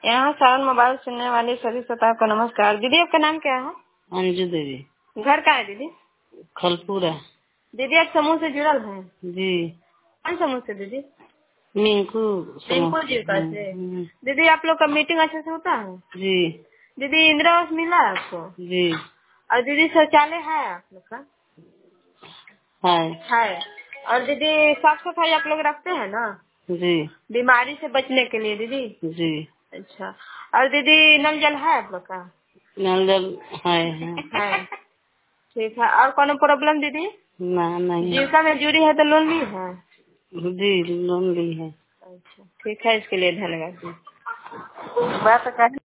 यहाँ सावन मोबाइल सुनने वाले सभी श्रोताओं को नमस्कार। दीदी आपका नाम क्या है? अंजू देवी। घर कहाँ है दीदी? खलपुरा। दीदी आप समूह से जुड़ल हैं? जी। कौन समूह से दीदी? मिंकू रिंकू जी का से। दीदी आप लोग का मीटिंग अच्छे से होता है? जी। दीदी इंदिरा आवास मिला है आपको? जी। और दीदी शौचालय है आप लोग का? है। और दीदी साफ सफाई आप लोग रखते हैं ना? जी। बीमारी से बचने के लिए दीदी? जी। अच्छा। और दीदी नल जल है आप लोग का? नल जल है। ठीक है। और कौन प्रॉब्लम दीदी? ना नहीं। जीविका में जुड़ी है तो लोन ली है? जी लोन ली है। अच्छा ठीक है, इसके लिए धन्यवाद। बात कर